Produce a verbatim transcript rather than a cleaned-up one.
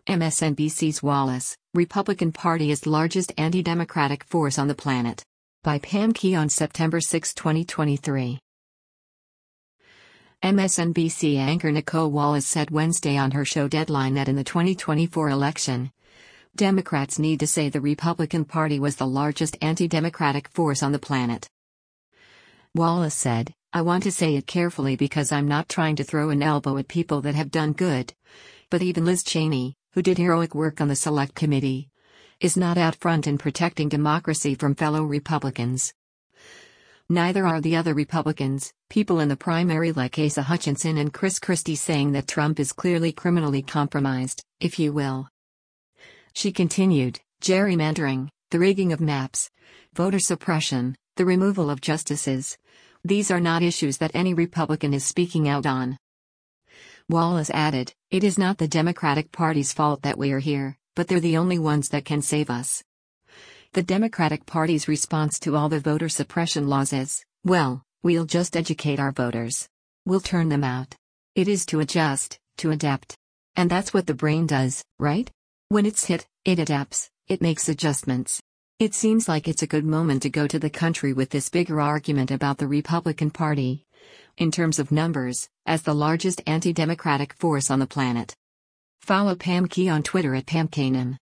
M S N B C's Wallace, Republican Party is largest anti-democratic force on the planet. By Pam Key on September sixth, twenty twenty-three. M S N B C anchor Nicolle Wallace said Wednesday on her show Deadline that in the twenty twenty-four election, Democrats need to say the Republican Party was the largest anti-democratic force on the planet. Wallace said, "I want to say it carefully because I'm not trying to throw an elbow at people that have done good. But even Liz Cheney, who did heroic work on the Select Committee, is not out front in protecting democracy from fellow Republicans. Neither are the other Republicans, people in the primary like Asa Hutchinson and Chris Christie saying that Trump is clearly criminally compromised, if you will." She continued, "Gerrymandering, the rigging of maps, voter suppression, the removal of justices. These are not issues that any Republican is speaking out on." Wallace added, "It is not the Democratic Party's fault that we are here, but they're the only ones that can save us." The Democratic Party's response to all the voter suppression laws is, well, we'll just educate our voters. We'll turn them out. It is to adjust, to adapt. And that's what the brain does, right? When it's hit, it adapts, it makes adjustments. It seems like it's a good moment to go to the country with this bigger argument about the Republican Party, in terms of numbers, as the largest anti-democratic force on the planet. Follow Pam Key on Twitter at Pam Kanem.